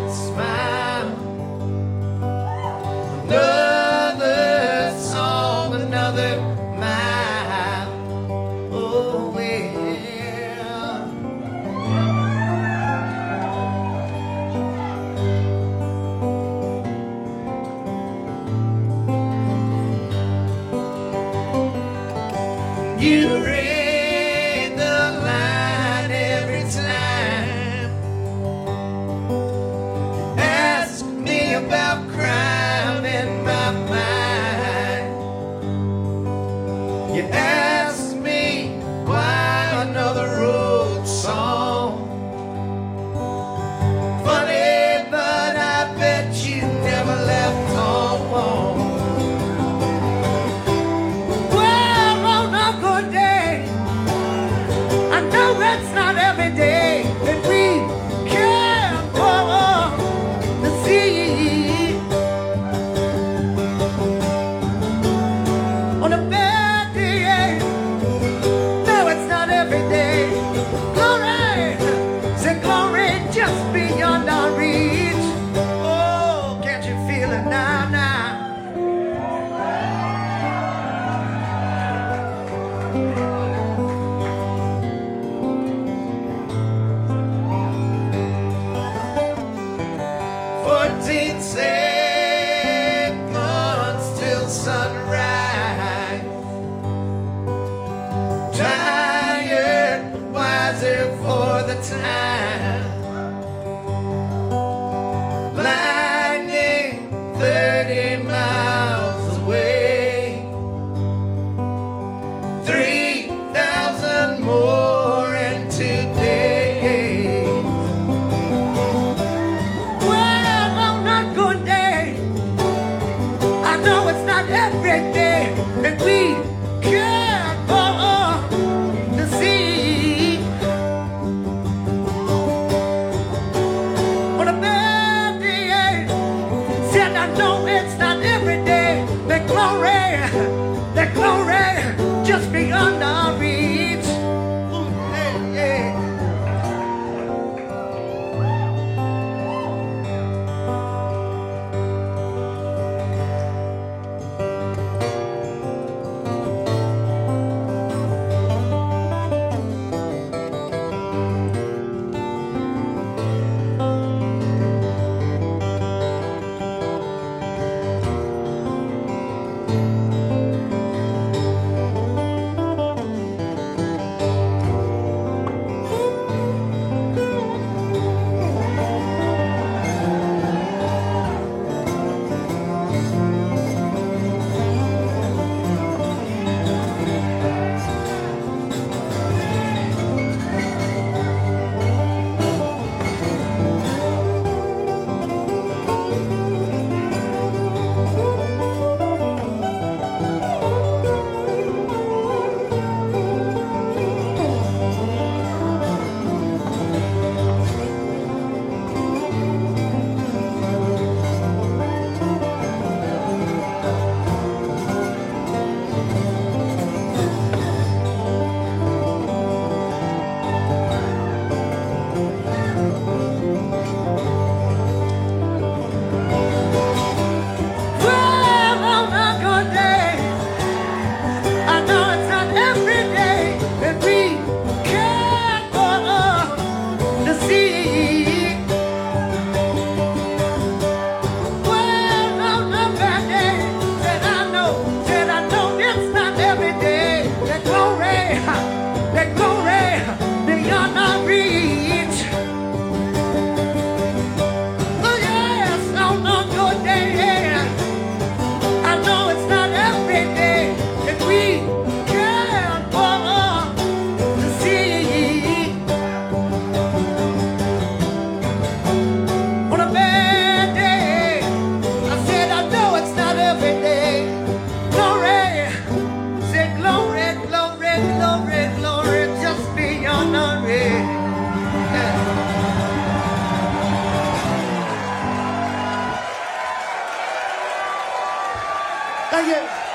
smile. Another song, another mile. Oh, well. You read the line every time. Ask me about crime in my mind. You ask me why another road song. Funny, but I bet you never left home. Well, on a good day, I know that's not every day that we can go on the sea. On a bad day, no, it's not every day. Glory, say glory just beyond our reach. Oh, can't you feel it now, now? 14 seconds till sunrise. Tired, wiser for the time. Lightning 30 miles away. 3,000 more in 2 days. Well, on a good day, I know it's not every day that we can go on the sea. On a bad day, said I know it's not every day that glory just beyond our reach. Ooh, yeah, yeah. Well, on a good day, I know it's not every day that we can go on the sea. Well, on a bad day, said I know it's not every day that glory beyond our reach. Oh yes, on a good day, I know it's not every day that we can go on the sea. On a bad day, I said I know it's not every day. Glory, say glory, glory, glory, glory, just beyond our reach. Thank you.